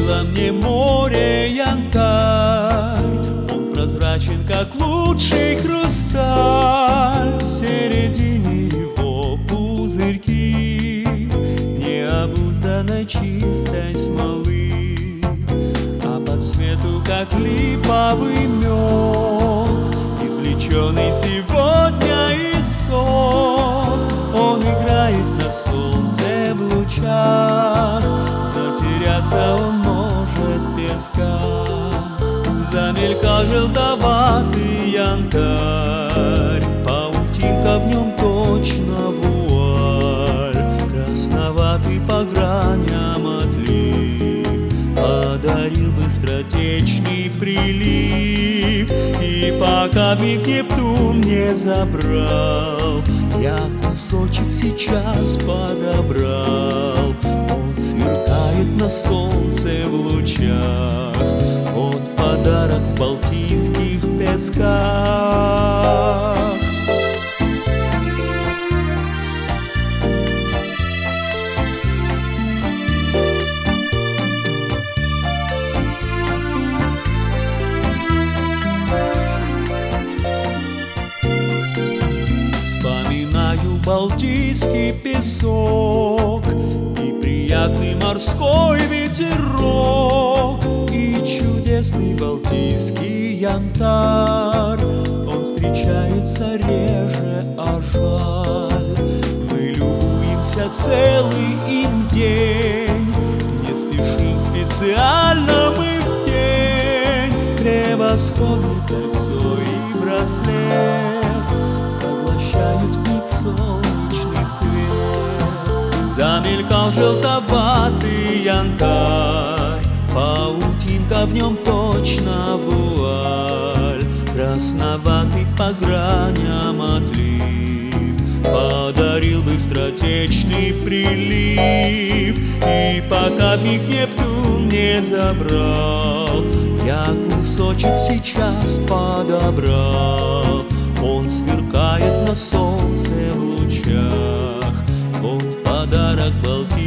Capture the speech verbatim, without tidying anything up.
Подарила мне море янтарь, он прозрачен, как лучший хрусталь. В середине его пузырьки необузданной чистой смолы, а по цвету, как липовый мед, извлеченный сегодня из сот. Он играет на солнце в лучах, затеряться он может в песках. Замелькал желтоватый янтарь, паутинка в нем точно вуаль. Красноватый по граням отлив подарил быстротечный прилив. И пока миг Нептун не забрал, я кусочек сейчас подобрал. Он сверкает на солнце в лучах, вот подарок в Балтийских песках. Балтийский песок и приятный морской ветерок, и чудесный балтийский янтарь. Он встречается реже, а жаль. Мы любуемся целый им день, не спешим специально мы в тень. Превосходное кольцо и браслет поглощают в них солнечный свет. Замелькал желтоватый янтарь, паутинка в нем точно вуаль. Красноватый по граням отлив подарил быстротечный прилив. И пока миг Нептун не забрал, я кусочек сейчас подобрал. Он сверкает на солнце в лучах, вот подарок Балтии.